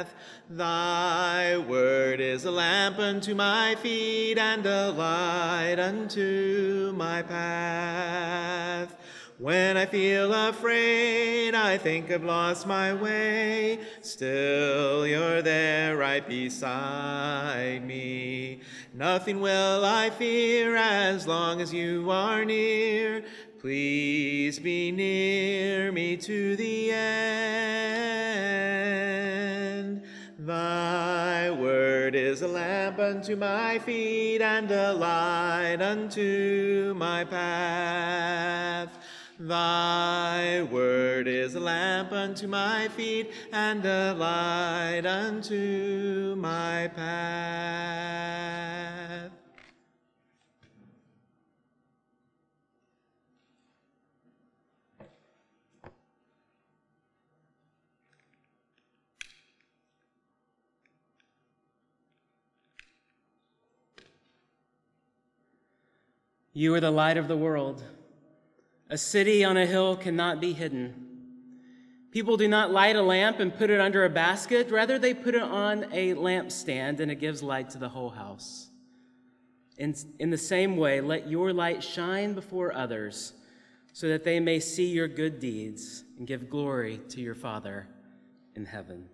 path. Thy word is a lamp unto my feet and a light unto my path. When I feel afraid, I think I've lost my way, still you're there right beside me. Nothing will I fear as long as you are near. Please be near me to the end. Thy word is a lamp unto my feet and a light unto my path. Thy word is a lamp unto my feet and a light unto my path. You are the light of the world. A city on a hill cannot be hidden. People do not light a lamp and put it under a basket. Rather, they put it on a lampstand, and it gives light to the whole house. In the same way, let your light shine before others, so that they may see your good deeds and give glory to your Father in heaven.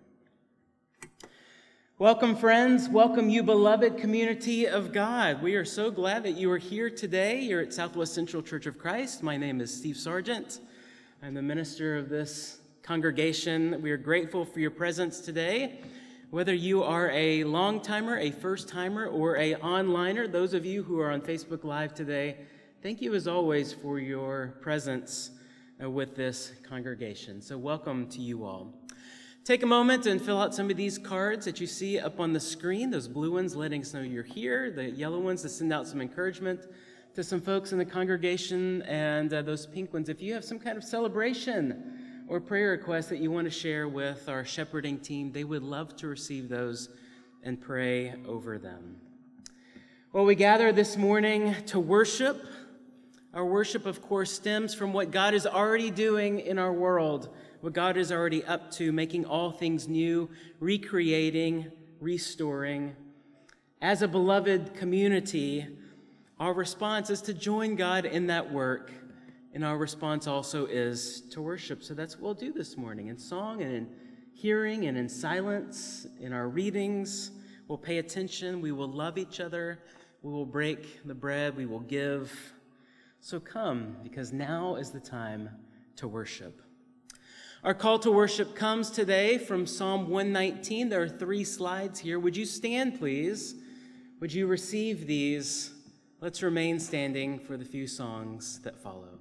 Welcome, friends. Welcome, you beloved community of God. We are so glad that you are here today. You're at Southwest Central Church of Christ. My name is Steve Sargent. I'm the minister of this congregation. We are grateful for your presence today. Whether you are a long-timer, a first-timer, or a onliner, those of you who are on Facebook Live today, thank you as always for your presence with this congregation. So welcome to you all. Take a moment and fill out some of these cards that you see up on the screen, those blue ones letting us know you're here, the yellow ones to send out some encouragement to some folks in the congregation, and those pink ones if you have some kind of celebration or prayer request that you want to share with our shepherding team. They would love to receive those and pray over them. Well, we gather this morning to worship. Our worship, of course, stems from what God is already doing in our world, what God is already up to, making all things new, recreating, restoring. As a beloved community, our response is to join God in that work, and our response also is to worship. So that's what we'll do this morning, in song and in hearing and in silence, in our readings. We'll pay attention, we will love each other, we will break the bread, we will give. So come, because now is the time to worship. Our call to worship comes today from Psalm 119. There are 3 slides here. Would you stand, please? Would you receive these? Let's remain standing for the few songs that follow.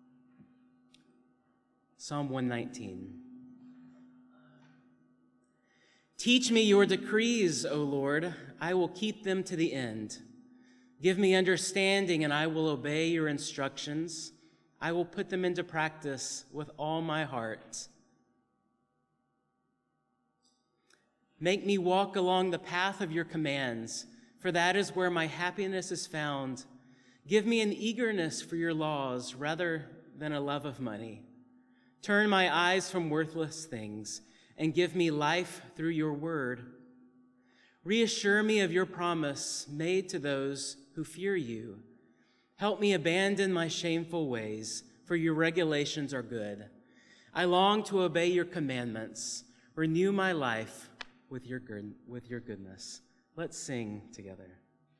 Psalm 119. Teach me your decrees, O Lord. I will keep them to the end. Give me understanding, and I will obey your instructions. I will put them into practice with all my heart. Make me walk along the path of your commands, for that is where my happiness is found. Give me an eagerness for your laws rather than a love of money. Turn my eyes from worthless things and give me life through your word. Reassure me of your promise made to those who fear you. Help me abandon my shameful ways, for your regulations are good. I long to obey your commandments. Renew my life with your goodness. Let's sing together.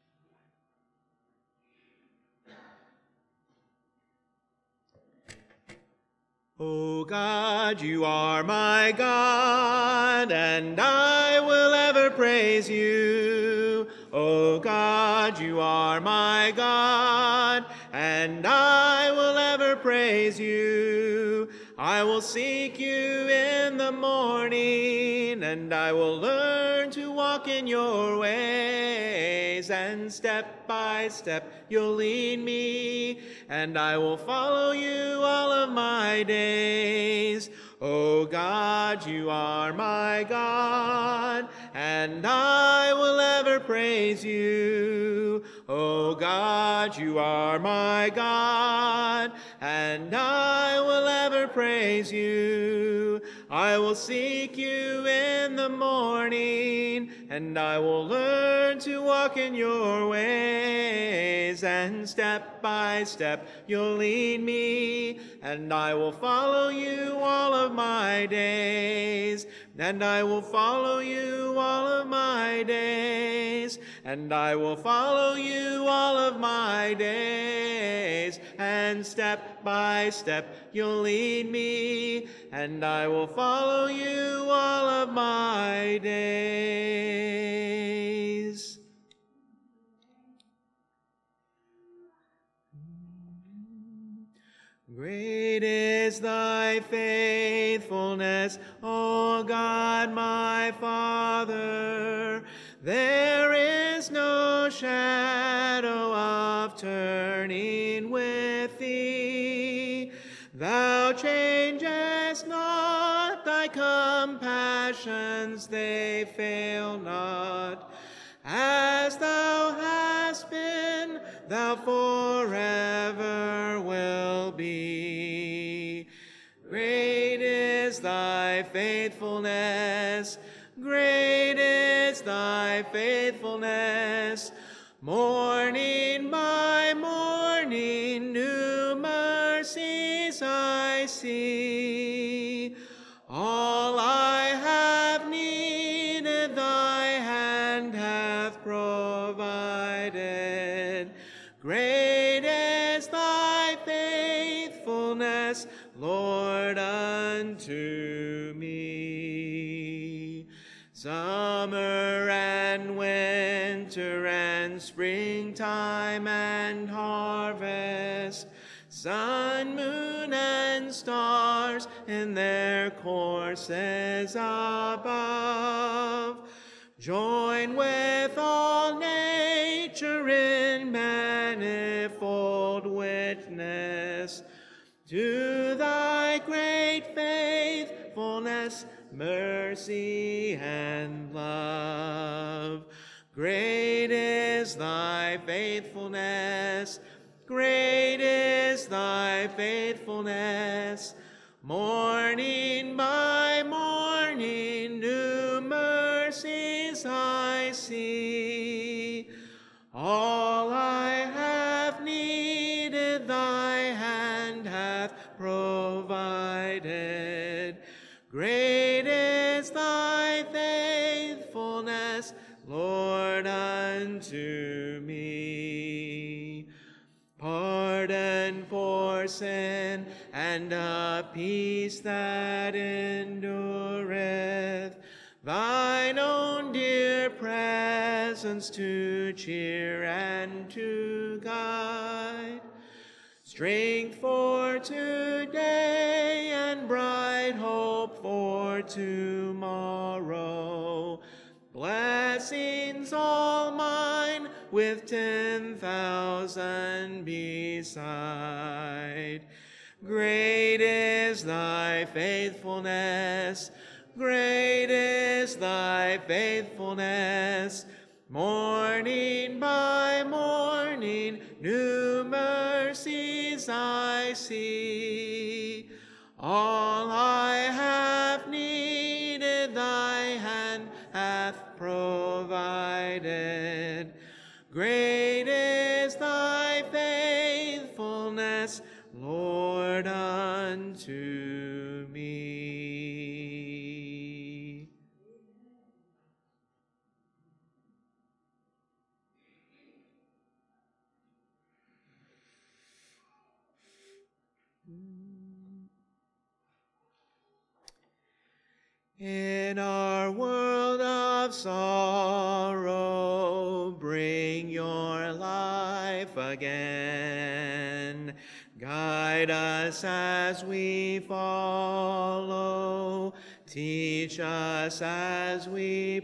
O God, you are my God, and I will ever praise you. O God, you are my God, and I will ever praise you. I will seek you in the morning, and I will learn to walk in your ways, and step by step you'll lead me, and I will follow you all of my days. O God, you are my God, and I will ever praise you. O God, you are my God, and I will ever praise you. I will seek you in the morning, and I will learn to walk in your ways. And step by step you'll lead me, and I will follow you all of my days. And I will follow you all of my days. And I will follow you all of my days. And step by step you'll lead me, and I will follow you all of my days. Great is thy faithfulness, O God my Father. There is no shadow of turning with thee. Thou changest not, thy compassions, they fail not. As thou hast been, thou forever will be. Great is thy faithfulness, great is thy faithfulness. Morning by morning, new mercies I see. All I have needed, thy hand hath provided. Great is thy faithfulness, Lord, unto me. Summer and winter and springtime and harvest, sun, moon, and stars in their courses above, join with all nature in manifold witness to thy great faithfulness, mercy, and love. Great is thy faithfulness, great is thy faithfulness. Morning by morning, new mercies I see. All I have needed, thy hand hath provided. Great is thy faithfulness, Lord, unto me. Pardon for sin and a peace that endureth, thine own dear presence to cheer and to guide, strength for today and bright hope for tomorrow, blessings all mine with 10,000 beside. Great is thy faithfulness, great is thy faithfulness. Morning by morning, new mercies I see. All I have needed, thy hand hath provided. Great is thy faithfulness, Lord, unto me. In our world of sorrow, bring your life again. Guide us as we follow. Teach us as we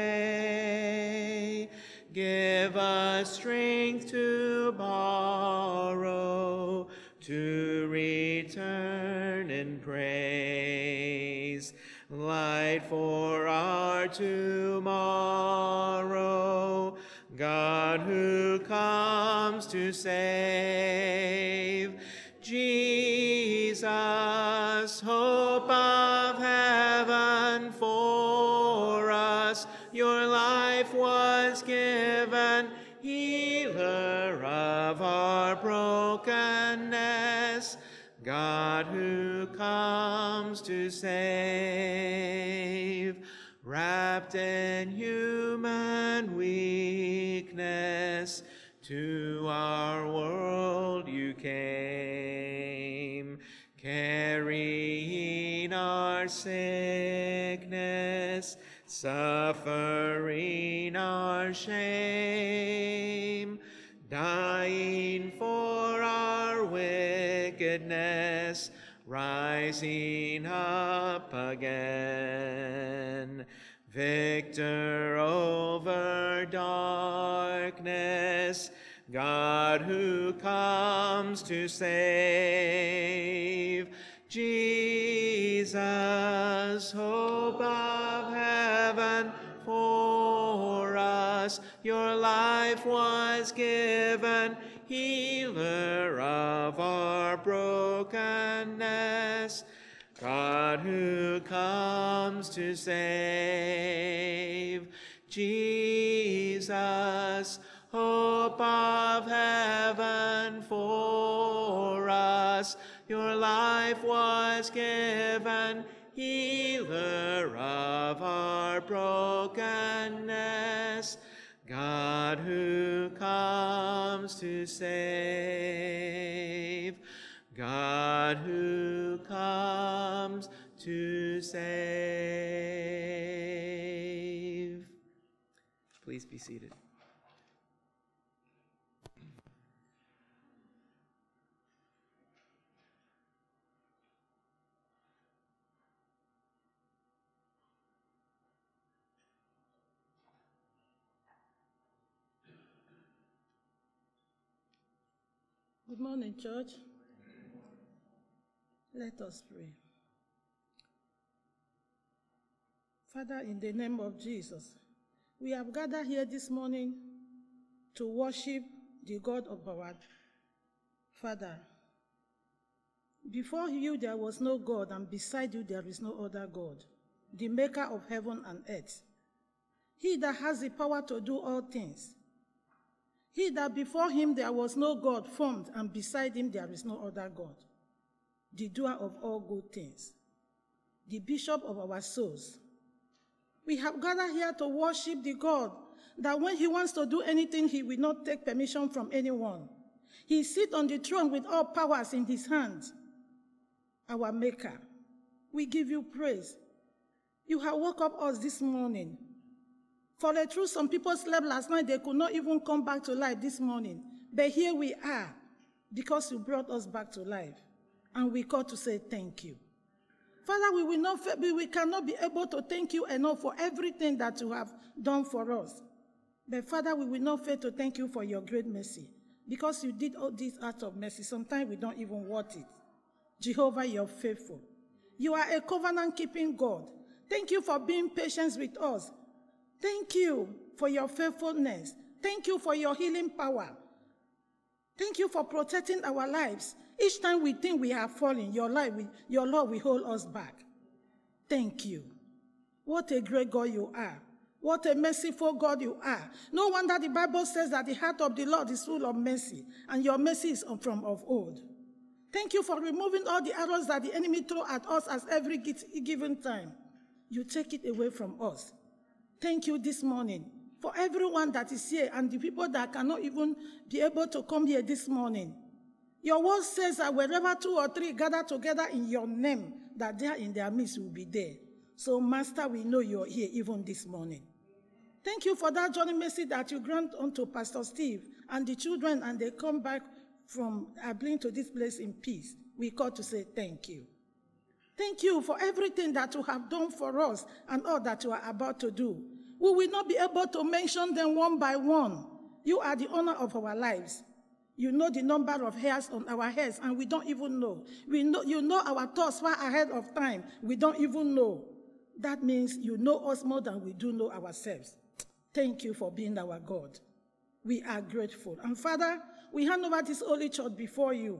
pray. Give us strength to borrow, to return in praise. Light for our tomorrow, God who comes to save. Jesus, hope of heaven, us your life was given, healer of our brokenness, God who comes to save. Wrapped in human weakness, to our world you came, carrying our sickness, suffering our shame, dying for our wickedness, rising up again. Victor over darkness, God who comes to save. Jesus, hope of heaven, for us your life was given, healer of our brokenness, God who comes to save. Jesus, hope of heaven, for us your life was given, healer of our brokenness, God who comes to save. God who comes to save. Please be seated. Good morning, church. Let us pray. Father, in the name of Jesus, we have gathered here this morning to worship the God of our Father. Before you there was no God, and beside you there is no other God, the maker of heaven and earth. He that has the power to do all things. He that before him there was no God formed, and beside him there is no other God, the doer of all good things, the bishop of our souls. We have gathered here to worship the God that when he wants to do anything, he will not take permission from anyone. He sits on the throne with all powers in his hands. Our Maker, we give you praise. You have woke up us this morning. For the truth, some people slept last night. They could not even come back to life this morning. But here we are because you brought us back to life. And we call to say thank you. Father, we cannot be able to thank you enough for everything that you have done for us. But Father, we will not fail to thank you for your great mercy. Because you did all these acts of mercy. Sometimes we don't even want it. Jehovah, you're faithful. You are a covenant-keeping God. Thank you for being patient with us. Thank you for your faithfulness. Thank you for your healing power. Thank you for protecting our lives. Each time we think we have fallen, your Lord will hold us back. Thank you. What a great God you are. What a merciful God you are. No wonder the Bible says that the heart of the Lord is full of mercy, and your mercy is from of old. Thank you for removing all the arrows that the enemy throws at us at every given time. You take it away from us. Thank you this morning for everyone that is here and the people that cannot even be able to come here this morning. Your word says that wherever 2 or 3 gather together in your name, that there in their midst will be there. So, Master, we know you're here even this morning. Thank you for that journey mercy that you grant unto Pastor Steve and the children, and they come back from Abilene to this place in peace. We call to say thank you. Thank you for everything that you have done for us and all that you are about to do. We will not be able to mention them one by one. You are the owner of our lives. You know the number of hairs on our heads, and we don't even know. You know our thoughts far ahead of time. We don't even know. That means you know us more than we do know ourselves. Thank you for being our God. We are grateful. And Father, we hand over this holy church before you.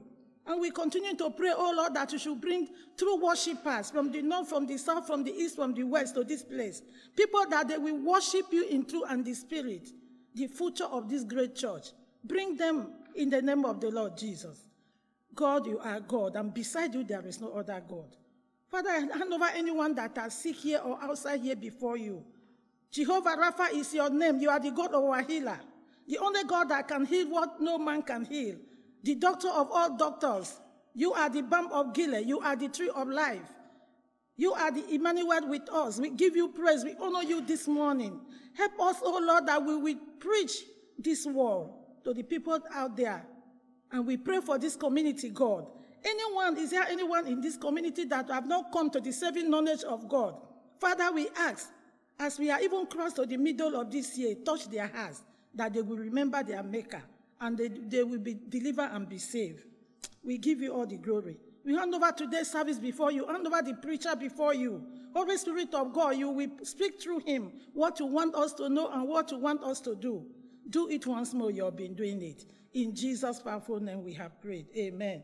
And we continue to pray, oh Lord, that you should bring true worshipers from the north, from the south, from the east, from the west to this place. People that they will worship you in truth and the spirit, the future of this great church. Bring them in the name of the Lord Jesus. God, you are God, and beside you there is no other God. Father, I hand over anyone that are sick here or outside here before you. Jehovah Rapha is your name. You are the God of our healer. The only God that can heal what no man can heal. The doctor of all doctors. You are the balm of Gilead. You are the tree of life. You are the Emmanuel with us. We give you praise. We honor you this morning. Help us, oh Lord, that we will preach this word to the people out there. And we pray for this community, God. Is there anyone in this community that have not come to the saving knowledge of God? Father, we ask, as we are even close to the middle of this year, touch their hearts, that they will remember their Maker, and they will be delivered and be saved. We give you all the glory. We hand over today's service before you, hand over the preacher before you. Holy Spirit of God, you will speak through him what you want us to know and what you want us to do. Do it once more, you have been doing it. In Jesus' powerful name we have prayed. Amen.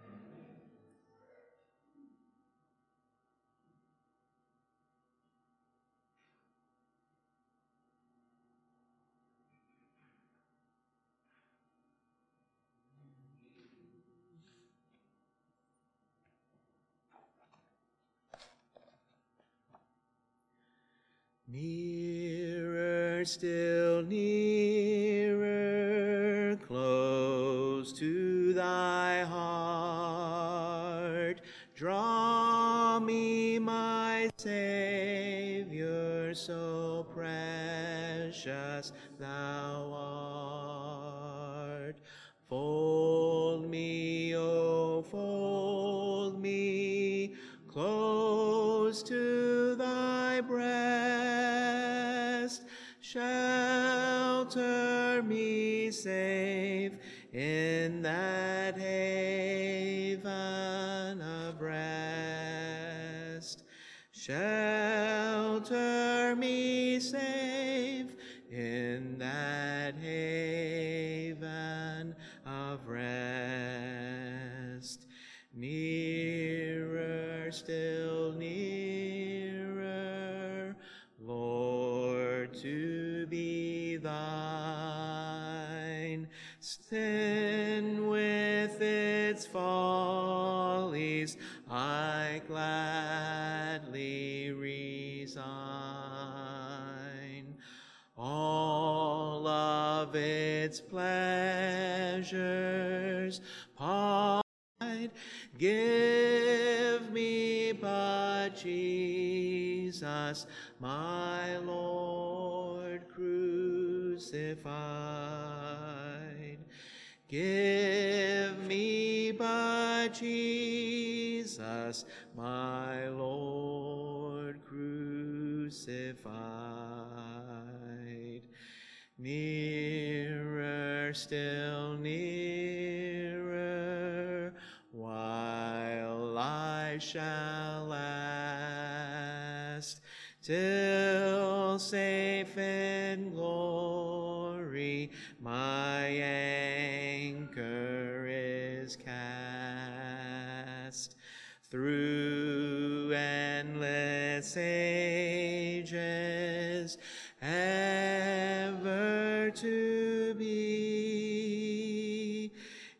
Nearer, still nearer, close to thy heart. Draw me, my Savior, so precious thou art. Fold me, oh, fold me, close to thy breast. Shelter me safe in that haven of rest. Shelter me safe in that haven of rest. Nearer, still nearer, Lord, to be thine. Sin with its follies I gladly resign. All of its pleasures give me but Jesus, my Lord crucified. Give me but Jesus, my Lord crucified. Nearer, still nearer, while I shall last, till safe in glory my anchor is cast. Through endless ages, ever to be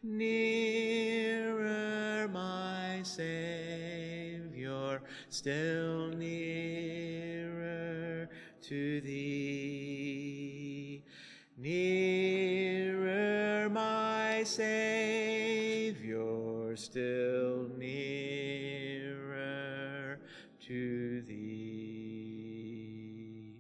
nearer, my Savior, still nearer to thee. Nearer, my Savior, still nearer to thee.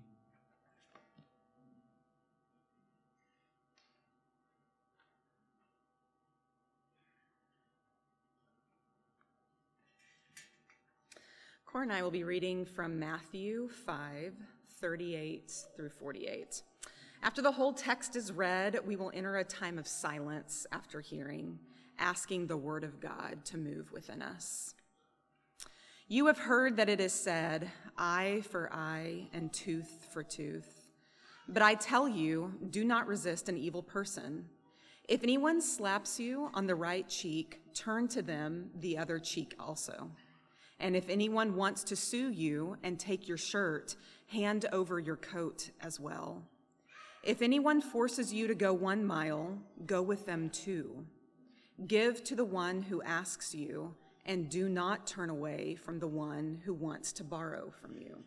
Cora and I will be reading from Matthew 5:38 through 48. After the whole text is read, we will enter a time of silence after hearing, asking the word of God to move within us. You have heard that it is said, eye for eye and tooth for tooth. But I tell you, do not resist an evil person. If anyone slaps you on the right cheek, turn to them the other cheek also. And if anyone wants to sue you and take your shirt, hand over your coat as well. If anyone forces you to go 1 mile, go with them 2. Give to the one who asks you, and do not turn away from the one who wants to borrow from you.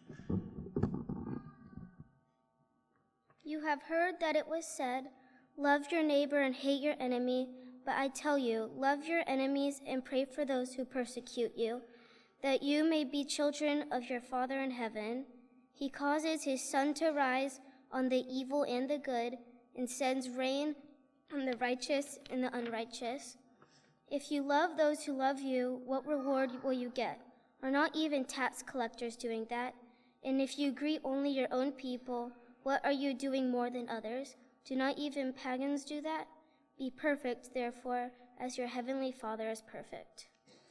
You have heard that it was said, love your neighbor and hate your enemy, but I tell you, love your enemies and pray for those who persecute you, that you may be children of your Father in heaven. He causes his sun to rise on the evil and the good, and sends rain on the righteous and the unrighteous. If you love those who love you, what reward will you get? Are not even tax collectors doing that? And if you greet only your own people, what are you doing more than others? Do not even pagans do that? Be perfect, therefore, as your heavenly Father is perfect.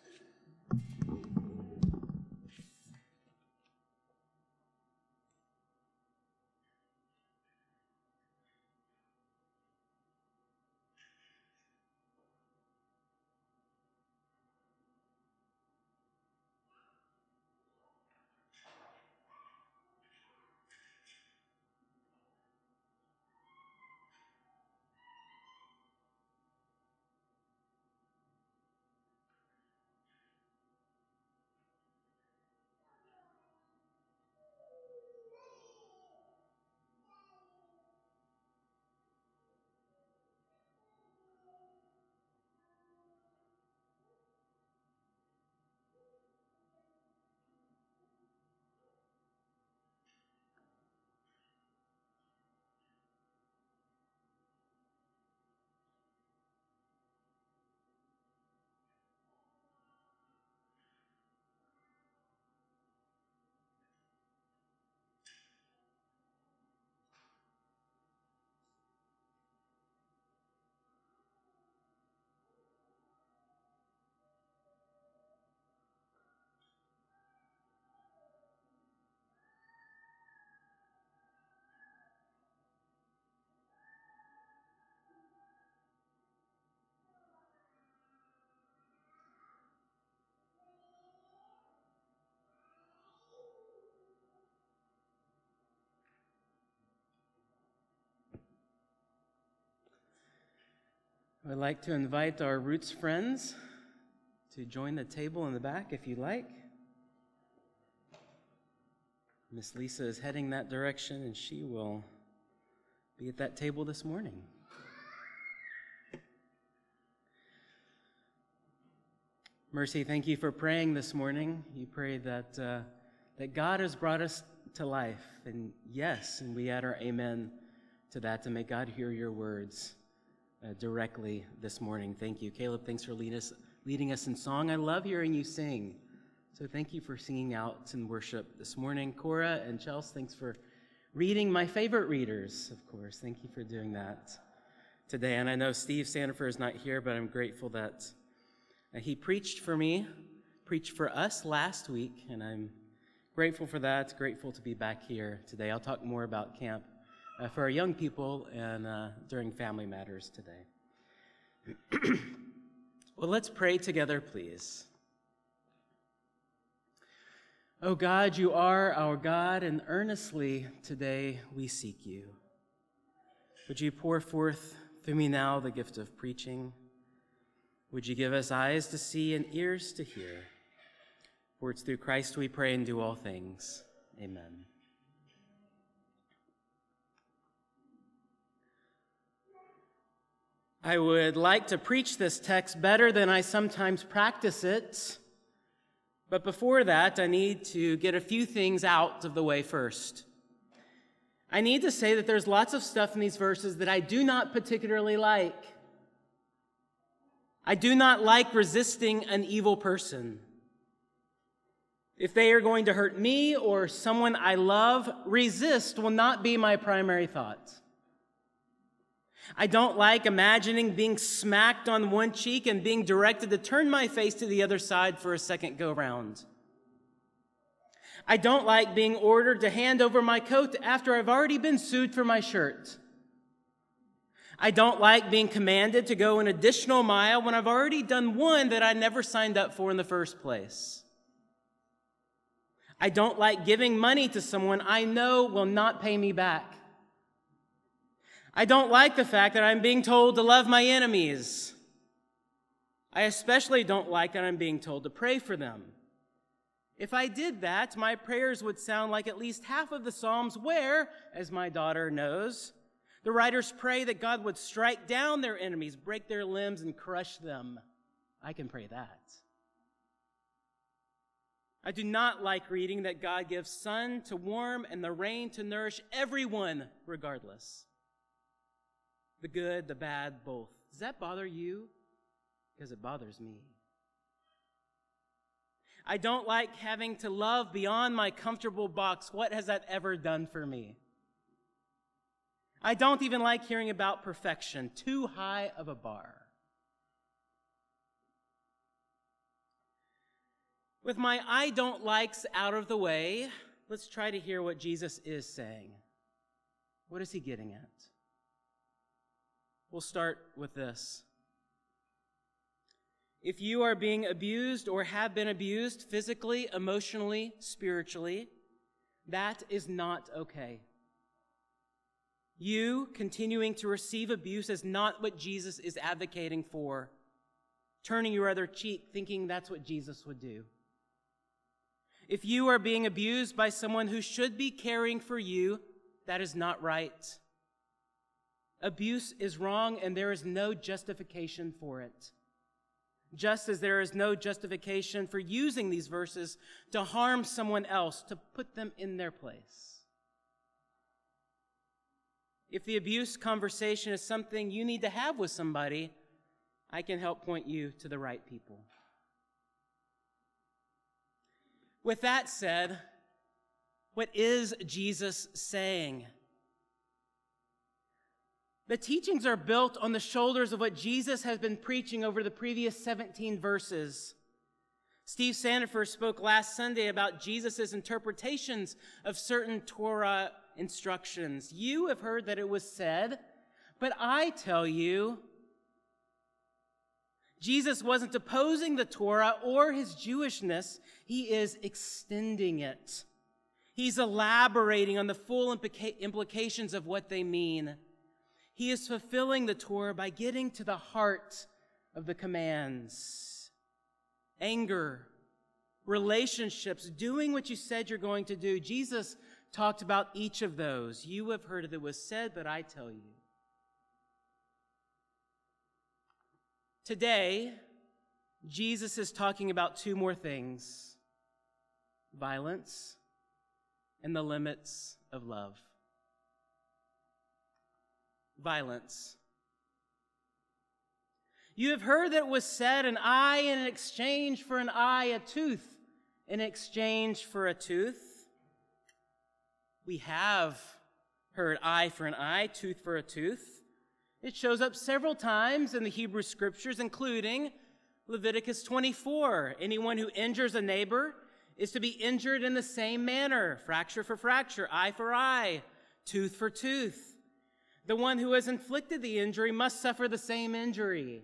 I would like to invite our Roots friends to join the table in the back if you'd like. Miss Lisa is heading that direction, and she will be at that table this morning. Mercy, thank you for praying this morning. You pray that that God has brought us to life, and yes, and we add our amen to that, to may God hear your words directly this morning. Thank you. Caleb, thanks for leading us in song. I love hearing you sing. So thank you for singing out in worship this morning. Cora and Chelsea, thanks for reading my favorite readers, of course. Thank you for doing that today. And I know Steve Sandifer is not here, but I'm grateful that he preached for me, preached for us last week, and I'm grateful for that, grateful to be back here today. I'll talk more about camp for our young people and during family matters today. Well, let's pray together, please. Oh God, you are our God, and earnestly today we seek you. Would you pour forth through me now the gift of preaching? Would you give us eyes to see and ears to hear? For it's through Christ we pray and do all things. Amen. I would like to preach this text better than I sometimes practice it, but before that, I need to get a few things out of the way first. I need to say that there's lots of stuff in these verses that I do not particularly like. I do not like resisting an evil person. If they are going to hurt me or someone I love, resist will not be my primary thought. I don't like imagining being smacked on one cheek and being directed to turn my face to the other side for a second go-round. I don't like being ordered to hand over my coat after I've already been sued for my shirt. I don't like being commanded to go an additional mile when I've already done one that I never signed up for in the first place. I don't like giving money to someone I know will not pay me back. I don't like the fact that I'm being told to love my enemies. I especially don't like that I'm being told to pray for them. If I did that, my prayers would sound like at least half of the Psalms where, as my daughter knows, the writers pray that God would strike down their enemies, break their limbs, and crush them. I can pray that. I do not like reading that God gives sun to warm and the rain to nourish everyone regardless. The good, the bad, both. Does that bother you? Because it bothers me. I don't like having to love beyond my comfortable box. What has that ever done for me? I don't even like hearing about perfection. Too high of a bar. With my I don't likes out of the way, let's try to hear what Jesus is saying. What is he getting at? We'll start with this. If you are being abused or have been abused physically, emotionally, spiritually, that is not okay. You continuing to receive abuse is not what Jesus is advocating for. Turning your other cheek, thinking that's what Jesus would do. If you are being abused by someone who should be caring for you, that is not right. Abuse is wrong, and there is no justification for it. Just as there is no justification for using these verses to harm someone else, to put them in their place. If the abuse conversation is something you need to have with somebody, I can help point you to the right people. With that said, what is Jesus saying? The teachings are built on the shoulders of what Jesus has been preaching over the previous 17 verses. Steve Sandifer spoke last Sunday about Jesus' interpretations of certain Torah instructions. You have heard that it was said, but I tell you, Jesus wasn't opposing the Torah or his Jewishness. He is extending it. He's elaborating on the full implications of what they mean. He is fulfilling the Torah by getting to the heart of the commands. Anger, relationships, doing what you said you're going to do. Jesus talked about each of those. You have heard it was said, but I tell you. Today, Jesus is talking about two more things: violence and the limits of love. Violence. You have heard that it was said, an eye in exchange for an eye, a tooth in exchange for a tooth. We have heard eye for an eye, tooth for a tooth. It shows up several times in the Hebrew Scriptures, including Leviticus 24. Anyone who injures a neighbor is to be injured in the same manner, fracture for fracture, eye for eye, tooth for tooth. The one who has inflicted the injury must suffer the same injury.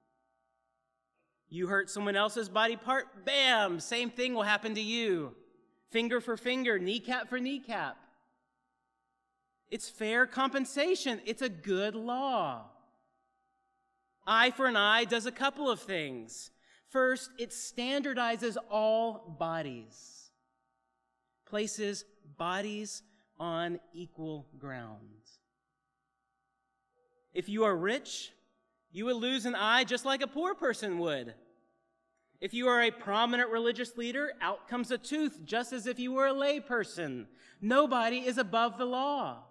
You hurt someone else's body part, bam, same thing will happen to you. Finger for finger, kneecap for kneecap. It's fair compensation. It's a good law. Eye for an eye does a couple of things. First, it standardizes all bodies, places bodies on equal ground. If you are rich, you would lose an eye just like a poor person would. If you are a prominent religious leader, out comes a tooth, just as if you were a lay person. Nobody is above the law.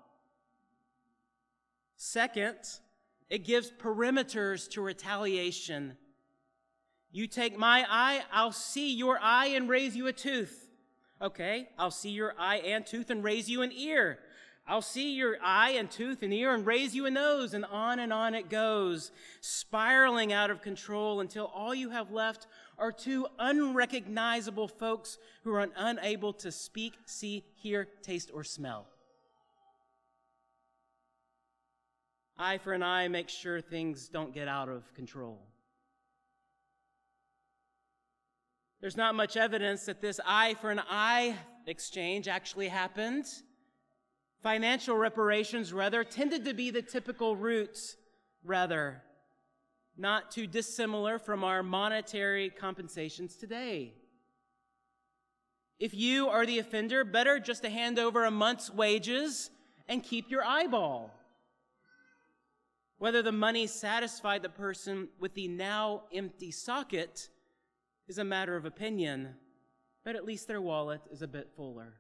Second, it gives perimeters to retaliation. You take my eye, I'll see your eye and raise you a tooth. Okay, I'll see your eye and tooth and raise you an ear. I'll see your eye and tooth and ear and raise you a nose, and on it goes, spiraling out of control until all you have left are two unrecognizable folks who are unable to speak, see, hear, taste, or smell. eye for an eye makes sure things don't get out of control. There's not much evidence that this eye for an eye exchange actually happened. Financial reparations, rather, tended to be the typical route, rather, not too dissimilar from our monetary compensations today. If you are the offender, better just to hand over a month's wages and keep your eyeball. Whether the money satisfied the person with the now empty socket is a matter of opinion, but at least their wallet is a bit fuller.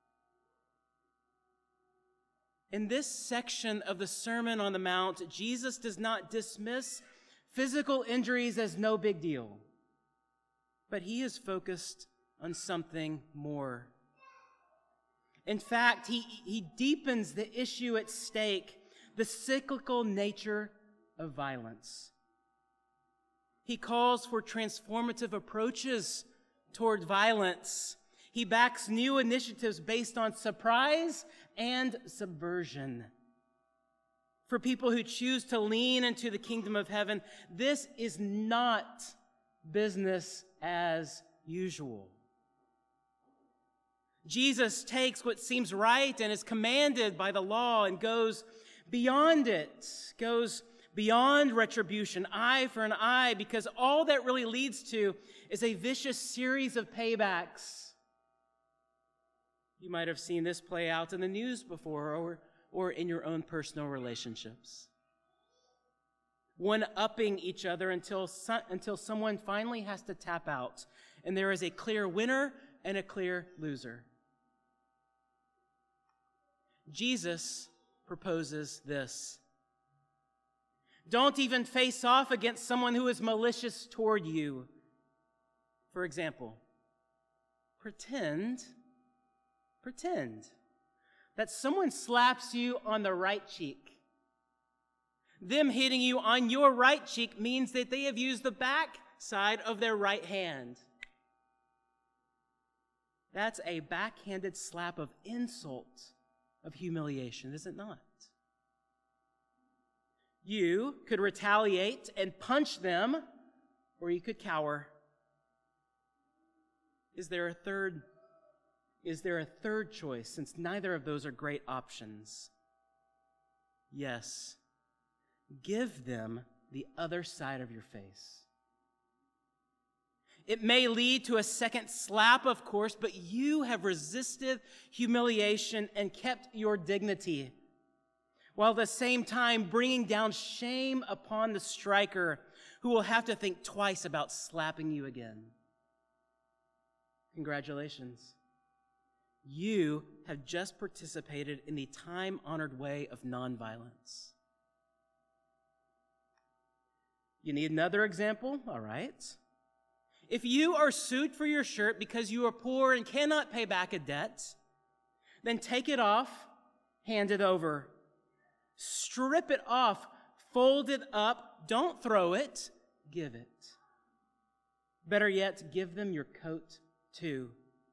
In this section of the Sermon on the Mount, Jesus does not dismiss physical injuries as no big deal, but he is focused on something more. In fact, he deepens the issue at stake, the cyclical nature of violence. He calls for transformative approaches toward violence. He backs new initiatives based on surprise and subversion. For people who choose to lean into the kingdom of heaven, this is not business as usual. Jesus takes what seems right and is commanded by the law and goes beyond it, goes beyond retribution, eye for an eye, because all that really leads to is a vicious series of paybacks. You might have seen this play out in the news before or in your own personal relationships. One-upping each other until someone finally has to tap out, and there is a clear winner and a clear loser. Jesus proposes this. Don't even face off against someone who is malicious toward you. For example, pretend that someone slaps you on the right cheek. Them hitting you on your right cheek means that they have used the back side of their right hand. That's a backhanded slap of insult, of humiliation, is it not? You could retaliate and punch them, or you could cower. Is there a third choice, since neither of those are great options? Yes. Give them the other side of your face. It may lead to a second slap, of course, but you have resisted humiliation and kept your dignity, while at the same time bringing down shame upon the striker, who will have to think twice about slapping you again. Congratulations. You have just participated in the time-honored way of nonviolence. You need another example? All right. If you are sued for your shirt because you are poor and cannot pay back a debt, then take it off, hand it over. Strip it off, fold it up, don't throw it, give it. Better yet, give them your coat too.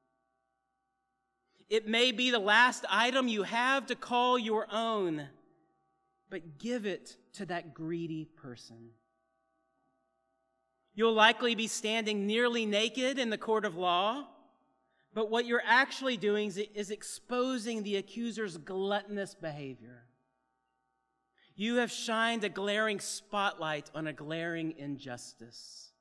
It may be the last item you have to call your own, but give it to that greedy person. You'll likely be standing nearly naked in the court of law, but what you're actually doing is exposing the accuser's gluttonous behavior. You have shined a glaring spotlight on a glaring injustice.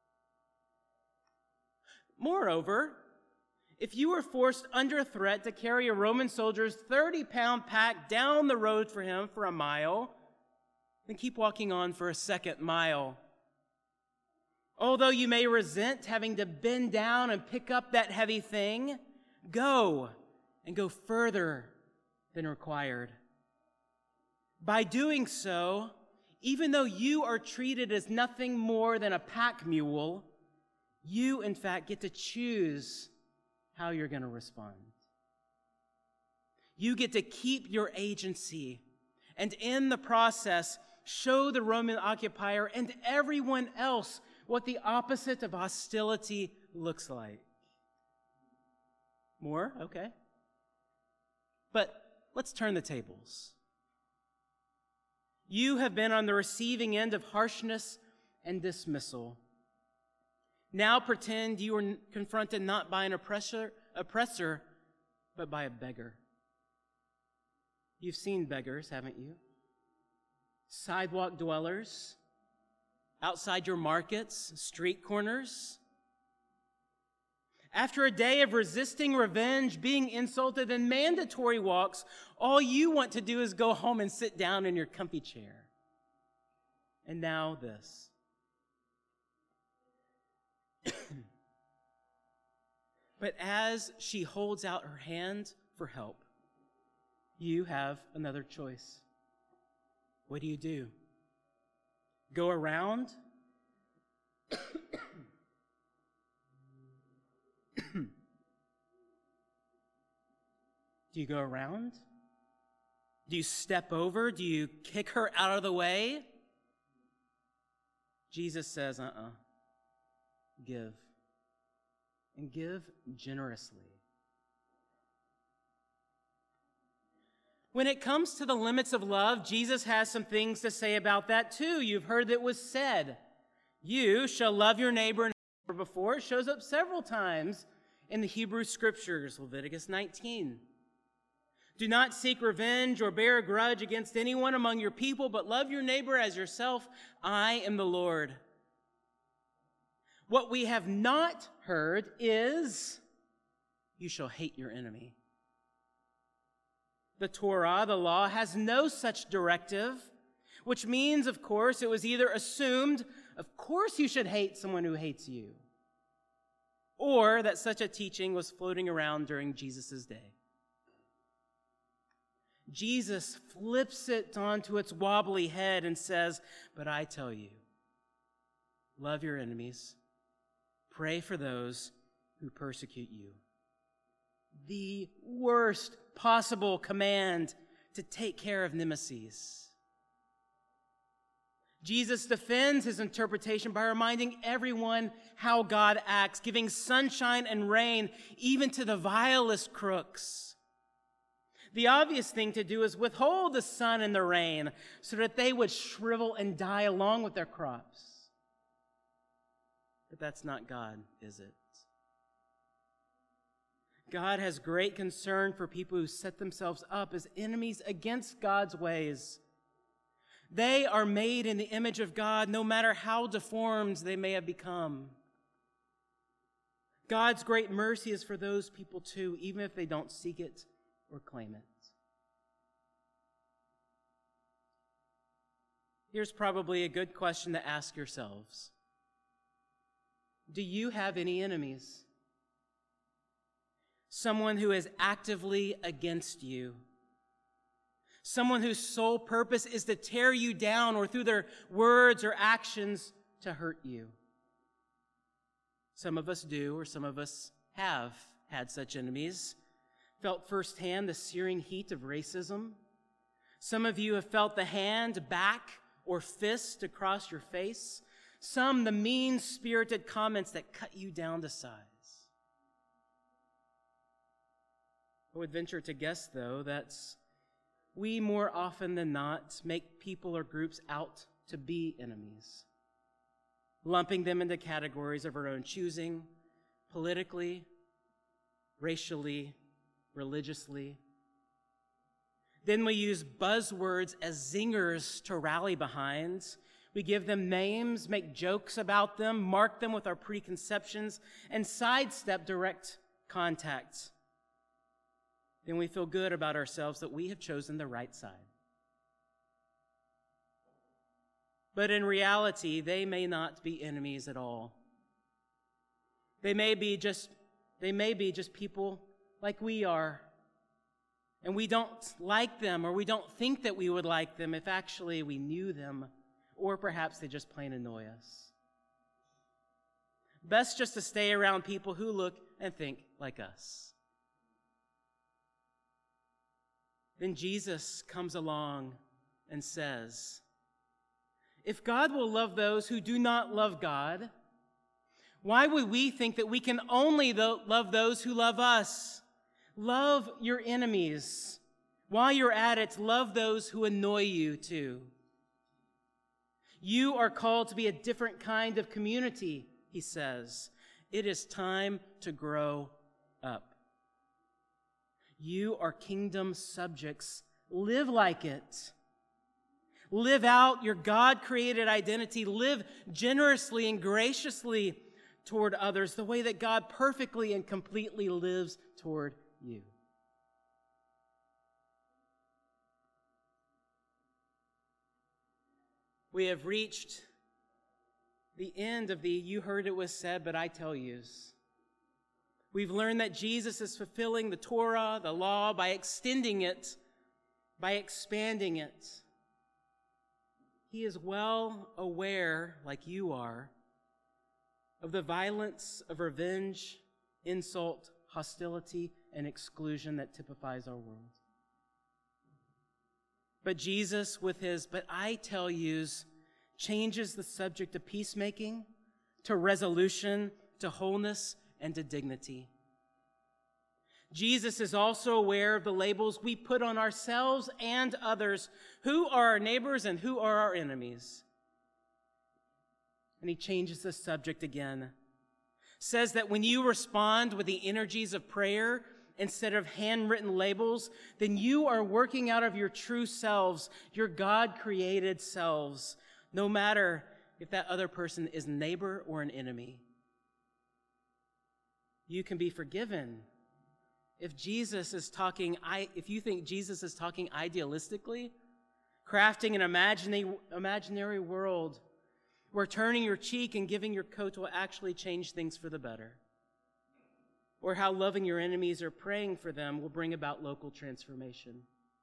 Moreover, if you were forced under threat to carry a Roman soldier's 30-pound pack down the road for him for a mile, then keep walking on for a second mile. Although you may resent having to bend down and pick up that heavy thing, go and go further than required. By doing so, even though you are treated as nothing more than a pack mule, you, in fact, get to choose how you're going to respond. You get to keep your agency, and in the process, show the Roman occupier and everyone else what the opposite of hostility looks like. More? Okay. But let's turn the tables. You have been on the receiving end of harshness and dismissal. Now pretend you were confronted not by an oppressor, but by a beggar. You've seen beggars, haven't you? Sidewalk dwellers, outside your markets, street corners. After a day of resisting revenge, being insulted, and mandatory walks, all you want to do is go home and sit down in your comfy chair. And now this. But as she holds out her hand for help, you have another choice. What do? Go around? Do you go around? Do you step over? Do you kick her out of the way? Jesus says, give. And give generously. When it comes to the limits of love, Jesus has some things to say about that too. You've heard that it was said, you shall love your neighbor. Before, it shows up several times in the Hebrew Scriptures, Leviticus 19. Do not seek revenge or bear a grudge against anyone among your people, but love your neighbor as yourself. I am the Lord. What we have not heard is, you shall hate your enemy. The Torah, the law, has no such directive, which means, of course, it was either assumed, of course you should hate someone who hates you, or that such a teaching was floating around during Jesus' day. Jesus flips it onto its wobbly head and says, but I tell you, love your enemies, pray for those who persecute you. The worst possible command to take care of nemesis. Jesus defends his interpretation by reminding everyone how God acts, giving sunshine and rain even to the vilest crooks. The obvious thing to do is withhold the sun and the rain so that they would shrivel and die along with their crops. But that's not God, is it? God has great concern for people who set themselves up as enemies against God's ways. They are made in the image of God, no matter how deformed they may have become. God's great mercy is for those people too, even if they don't seek it or claim it. Here's probably a good question to ask yourselves. Do you have any enemies? Someone who is actively against you. Someone whose sole purpose is to tear you down or through their words or actions to hurt you. Some of us do, or some of us have had such enemies, felt firsthand the searing heat of racism. Some of you have felt the hand, back, or fist across your face. Some the mean-spirited comments that cut you down to size. I would venture to guess, though, that we more often than not make people or groups out to be enemies, lumping them into categories of our own choosing, politically, racially, religiously. Then we use buzzwords as zingers to rally behind. We give them names, make jokes about them, mark them with our preconceptions, and sidestep direct contact. Then we feel good about ourselves that we have chosen the right side. But in reality, they may not be enemies at all. They may be just people like we are. And we don't like them, or we don't think that we would like them if actually we knew them, or perhaps they just plain annoy us. Best just to stay around people who look and think like us. Then Jesus comes along and says, if God will love those who do not love God, why would we think that we can only love those who love us? Love your enemies. While you're at it, love those who annoy you too. You are called to be a different kind of community, he says. It is time to grow up. You are kingdom subjects. Live like it. Live out your God-created identity. Live generously and graciously toward others the way that God perfectly and completely lives toward you. We have reached the end of the "you heard it was said, but I tell yous." We've learned that Jesus is fulfilling the Torah, the law, by extending it, by expanding it. He is well aware, like you are, of the violence of revenge, insult, hostility, and exclusion that typifies our world. But Jesus, with his "but I tell yous," changes the subject of peacemaking to resolution, to wholeness, and to dignity. Jesus is also aware of the labels we put on ourselves and others. Who are our neighbors and who are our enemies? And he changes the subject again. Says that when you respond with the energies of prayer instead of handwritten labels, then you are working out of your true selves, your God-created selves, no matter if that other person is a neighbor or an enemy. You can be forgiven. If you think Jesus is talking idealistically, crafting an imaginary world where turning your cheek and giving your coat will actually change things for the better, or how loving your enemies or praying for them will bring about local transformation.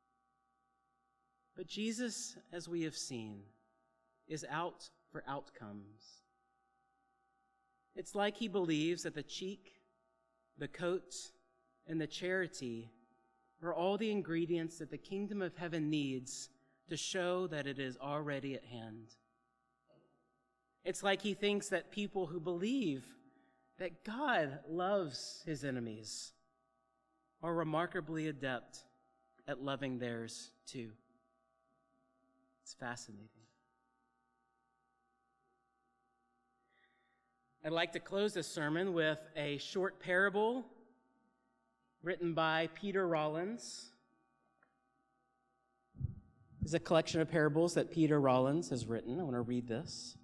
But Jesus, as we have seen, is out for outcomes. It's like he believes that the cheek, the coat, and the charity are all the ingredients that the kingdom of heaven needs to show that it is already at hand. It's like he thinks that people who believe that God loves his enemies are remarkably adept at loving theirs too. It's fascinating. I'd like to close this sermon with a short parable written by Peter Rollins. It's a collection of parables that Peter Rollins has written. I want to read this,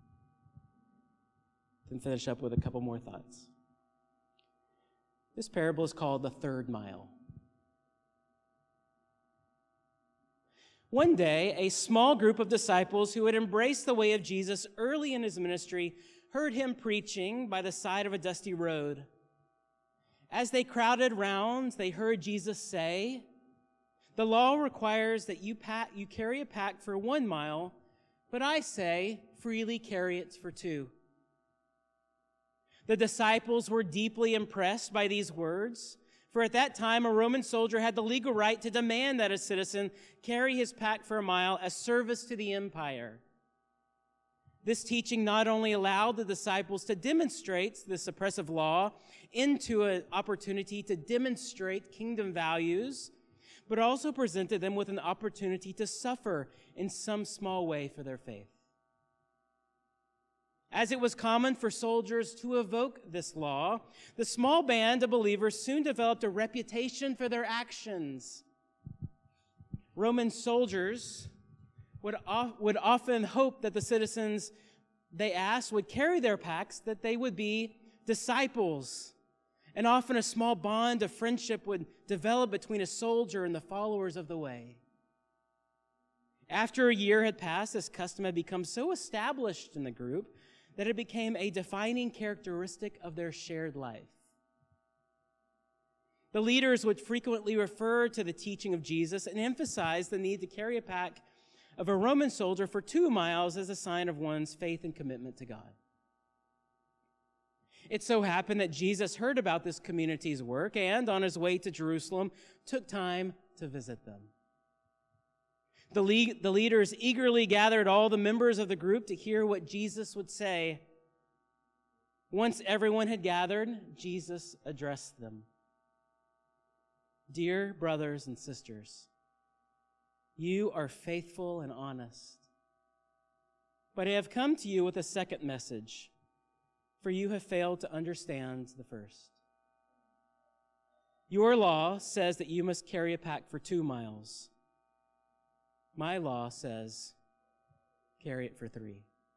then finish up with a couple more thoughts. This parable is called The Third Mile. One day, a small group of disciples who had embraced the way of Jesus early in his ministry heard him preaching by the side of a dusty road. As they crowded round, they heard Jesus say, "The law requires that you carry a pack for 1 mile, but I say, freely carry it for 2. The disciples were deeply impressed by these words, for at that time a Roman soldier had the legal right to demand that a citizen carry his pack for a mile as service to the empire. This teaching not only allowed the disciples to demonstrate this oppressive law into an opportunity to demonstrate kingdom values, but also presented them with an opportunity to suffer in some small way for their faith. As it was common for soldiers to evoke this law, the small band of believers soon developed a reputation for their actions. Roman soldiers would often hope that the citizens they asked would carry their packs, that they would be disciples. And often a small bond of friendship would develop between a soldier and the followers of the way. After a year had passed, this custom had become so established in the group that it became a defining characteristic of their shared life. The leaders would frequently refer to the teaching of Jesus and emphasize the need to carry a pack of a Roman soldier for 2 miles as a sign of one's faith and commitment to God. It so happened that Jesus heard about this community's work and, on his way to Jerusalem, took time to visit them. The leaders eagerly gathered all the members of the group to hear what Jesus would say. Once everyone had gathered, Jesus addressed them. "Dear brothers and sisters, you are faithful and honest. But I have come to you with a second message, for you have failed to understand the first. Your law says that you must carry a pack for 2 miles. My law says, carry it for 3.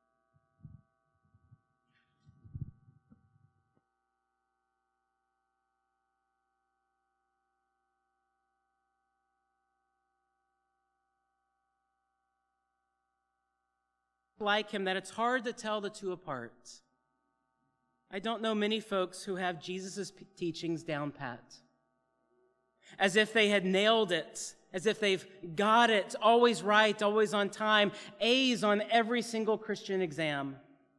Like him that it's hard to tell the two apart. I don't know many folks who have Jesus' teachings down pat, as if they had nailed it, as if they've got it, always right, always on time, A's on every single Christian exam.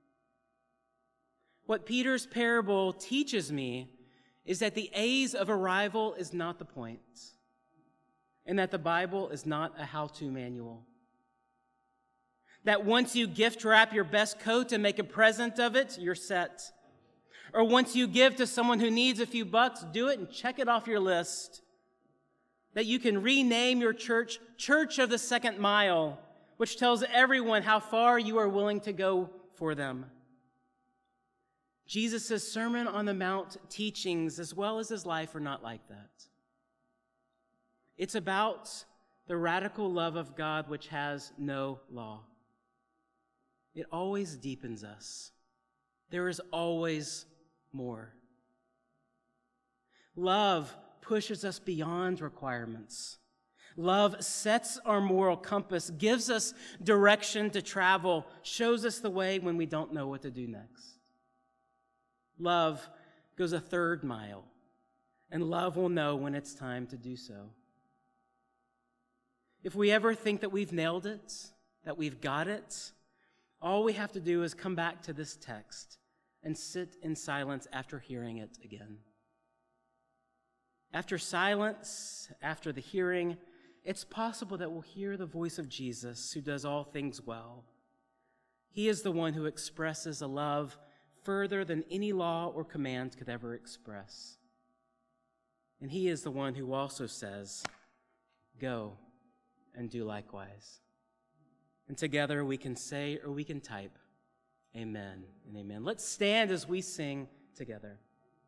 What Peter's parable teaches me is that the A's of arrival is not the point, and that the Bible is not a how-to manual. That once you gift wrap your best coat and make a present of it, you're set. Or once you give to someone who needs a few bucks, do it and check it off your list. That you can rename your church, Church of the Second Mile, which tells everyone how far you are willing to go for them. Jesus' Sermon on the Mount teachings, as well as his life, are not like that. It's about the radical love of God which has no law. It always deepens us. There is always more. Love pushes us beyond requirements. Love sets our moral compass, gives us direction to travel, shows us the way when we don't know what to do next. Love goes a 3rd mile, and love will know when it's time to do so. If we ever think that we've nailed it, that we've got it, all we have to do is come back to this text and sit in silence after hearing it again. After silence, after the hearing, it's possible that we'll hear the voice of Jesus, who does all things well. He is the one who expresses a love further than any law or command could ever express. And he is the one who also says, "Go and do likewise." And together we can say or we can type, amen and amen. Let's stand as we sing together.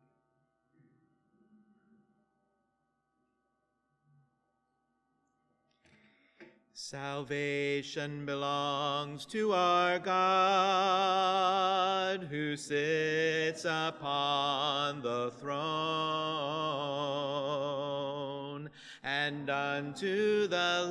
Salvation belongs to our God, who sits upon the throne, and unto the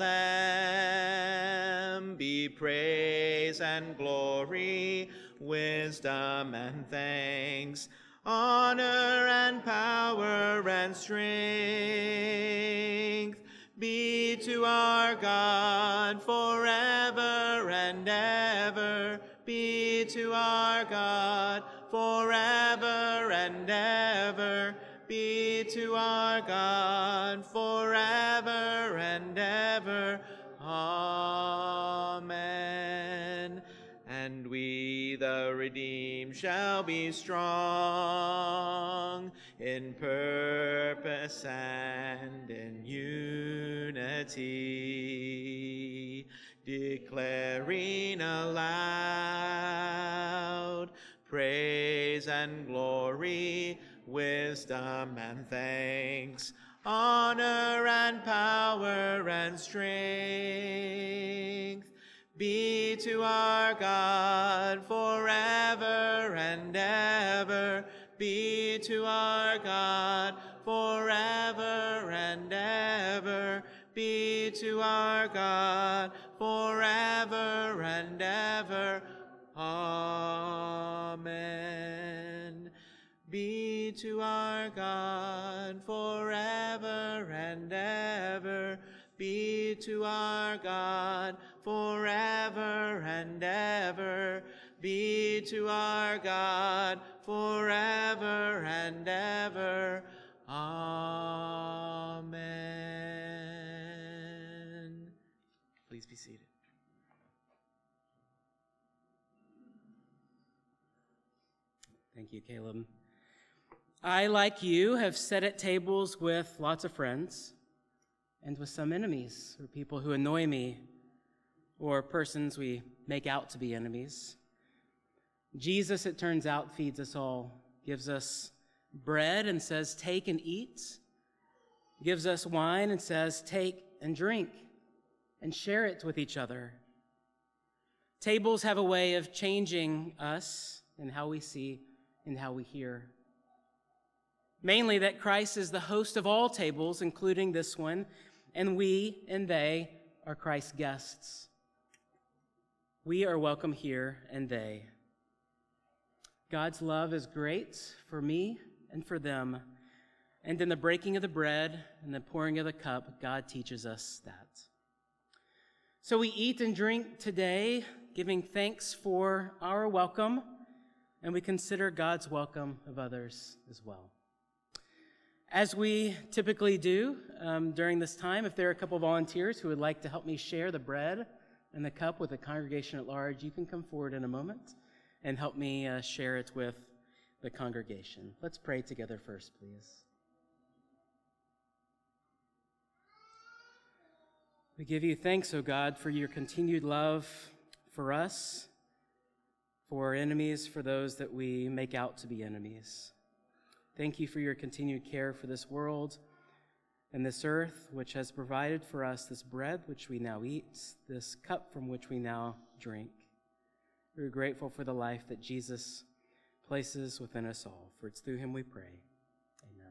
Lamb be praise and glory, wisdom and thanks, honor and power and strength, be to our God forever and ever. Be to our God forever and ever. Be to our God forever and ever. Amen. And we, the redeemed, shall be strong in purpose and in unity, declaring aloud praise and glory, wisdom and thanks, honor and power and strength, be to our God forever and ever. Be to our God forever and ever. Be to our God forever and ever. Amen. Be to our God forever and ever. Be to our God forever and ever. Be to our God forever and ever. Amen. Please be seated. Thank you, Caleb. I, like you, have sat at tables with lots of friends and with some enemies, or people who annoy me, or persons we make out to be enemies. Jesus, it turns out, feeds us all, gives us bread and says, take and eat, gives us wine and says, take and drink, and share it with each other. Tables have a way of changing us in how we see and how we hear. Mainly that Christ is the host of all tables, including this one, and we and they are Christ's guests. We are welcome here and they. God's love is great for me and for them. And in the breaking of the bread and the pouring of the cup, God teaches us that. So we eat and drink today, giving thanks for our welcome, and we consider God's welcome of others as well. As we typically do during this time, if there are a couple of volunteers who would like to help me share the bread and the cup with the congregation at large, you can come forward in a moment and help me share it with the congregation. Let's pray together first, please. We give you thanks, O God, for your continued love for us, for our enemies, for those that we make out to be enemies. Thank you for your continued care for this world and this earth, which has provided for us this bread which we now eat, this cup from which we now drink. We're grateful for the life that Jesus places within us all, for it's through him we pray. Amen.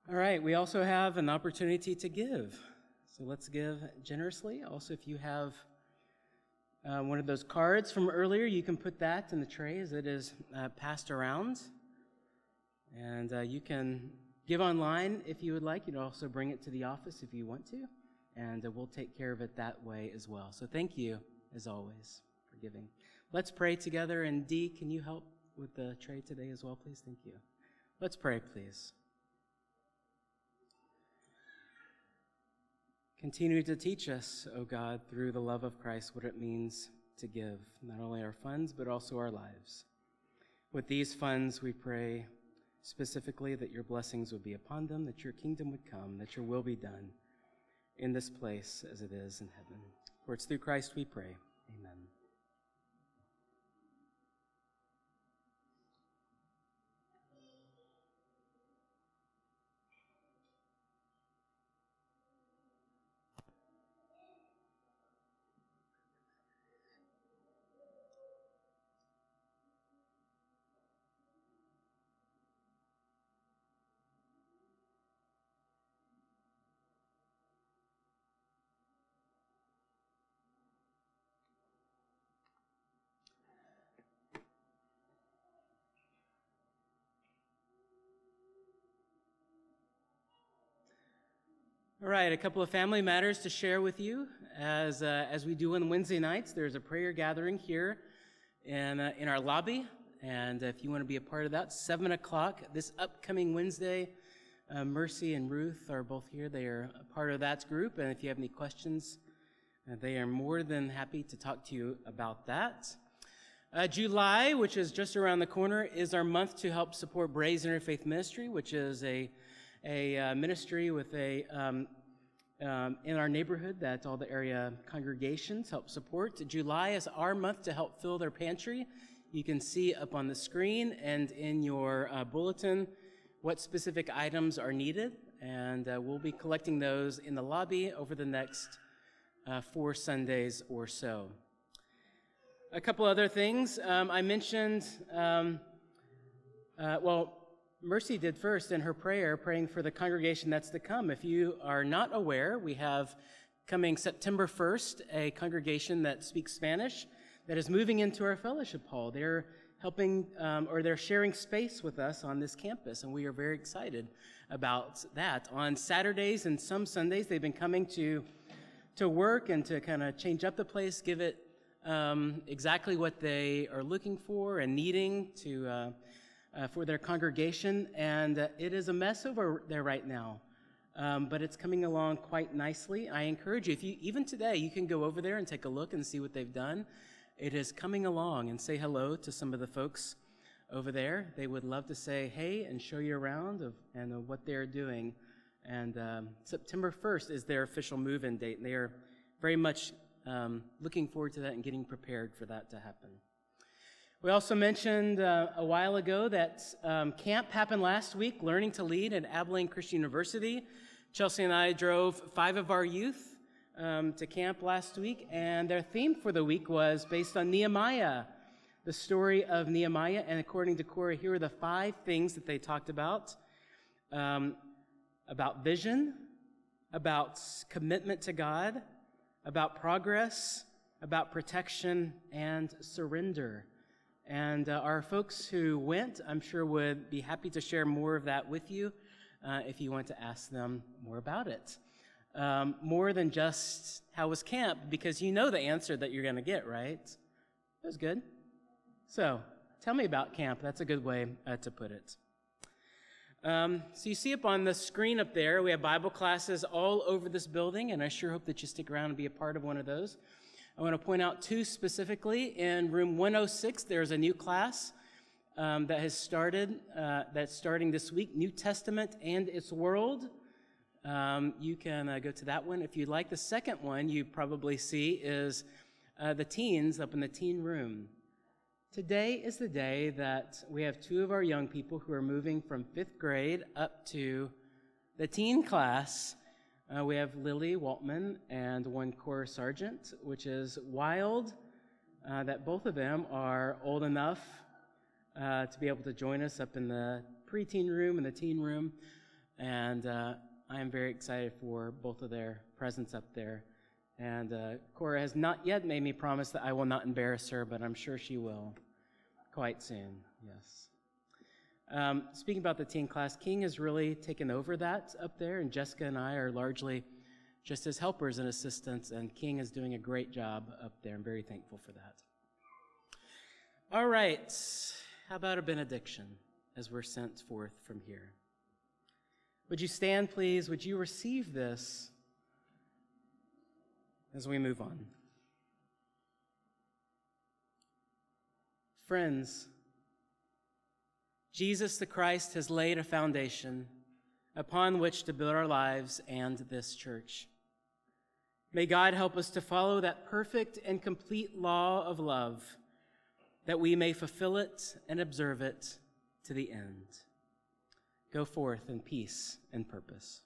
All right, we also have an opportunity to give. So let's give generously. Also, if you have one of those cards from earlier, you can put that in the tray as it is passed around. And you can give online if you would like. You can also bring it to the office if you want to. And we'll take care of it that way as well. So thank you, as always, for giving. Let's pray together. And Dee, can you help with the tray today as well, please? Thank you. Let's pray, please. Continue to teach us, O God, through the love of Christ, what it means to give, not only our funds, but also our lives. With these funds, we pray specifically that your blessings would be upon them, that your kingdom would come, that your will be done in this place as it is in heaven. For it's through Christ we pray. Amen. All right, a couple of family matters to share with you. As we do on Wednesday nights, there's a prayer gathering here in our lobby. And if you want to be a part of that, 7 o'clock this upcoming Wednesday, Mercy and Ruth are both here. They are a part of that group. And if you have any questions, they are more than happy to talk to you about that. July, which is just around the corner, is our month to help support Braes Interfaith Ministry, which is a ministry with in our neighborhood that all the area congregations help support. July is our month to help fill their pantry. You can see up on the screen and in your bulletin what specific items are needed, and we'll be collecting those in the lobby over the next 4 Sundays or so. A couple other things. I mentioned, Mercy did first in her prayer, praying for the congregation that's to come. If you are not aware, we have coming September 1st a congregation that speaks Spanish that is moving into our fellowship hall. They're helping, they're sharing space with us on this campus, and we are very excited about that. On Saturdays and some Sundays, they've been coming to work and to kind of change up the place, give it exactly what they are looking for and needing to for their congregation, and it is a mess over there right now, but it's coming along quite nicely. I encourage you, even today, you can go over there and take a look and see what they've done. It is coming along, and say hello to some of the folks over there. They would love to say hey and show you around and what they're doing. And September 1st is their official move-in date, and they are very much looking forward to that and getting prepared for that to happen. We also mentioned a while ago that camp happened last week, Learning to Lead at Abilene Christian University. Chelsea and I drove 5 of our youth to camp last week, and their theme for the week was based on Nehemiah, the story of Nehemiah. And according to Cora, here are the 5 things that they talked about vision, about commitment to God, about progress, about protection, and surrender. And our folks who went, I'm sure, would be happy to share more of that with you if you want to ask them more about it. More than just how was camp, because you know the answer that you're going to get, right? That was good. So tell me about camp. That's a good way to put it. So you see up on the screen up there, we have Bible classes all over this building, and I sure hope that you stick around and be a part of one of those. I want to point out 2 specifically. In room 106, there's a new class that has started, that's starting this week, New Testament and Its World. You can go to that one if you'd like. The second one you probably see is the teens up in the teen room. Today is the day that we have 2 of our young people who are moving from 5th grade up to the teen class. We have Lily Waltman and one Cora Sargent, which is wild that both of them are old enough to be able to join us up in the preteen room and the teen room. And I am very excited for both of their presence up there. And Cora has not yet made me promise that I will not embarrass her, but I'm sure she will quite soon, yes. Speaking about the teen class, King has really taken over that up there, and Jessica and I are largely just as helpers and assistants, and King is doing a great job up there. I'm very thankful for that. All right, how about a benediction as we're sent forth from here? Would you stand, please? Would you receive this as we move on? Friends, Jesus the Christ has laid a foundation upon which to build our lives and this church. May God help us to follow that perfect and complete law of love, that we may fulfill it and observe it to the end. Go forth in peace and purpose.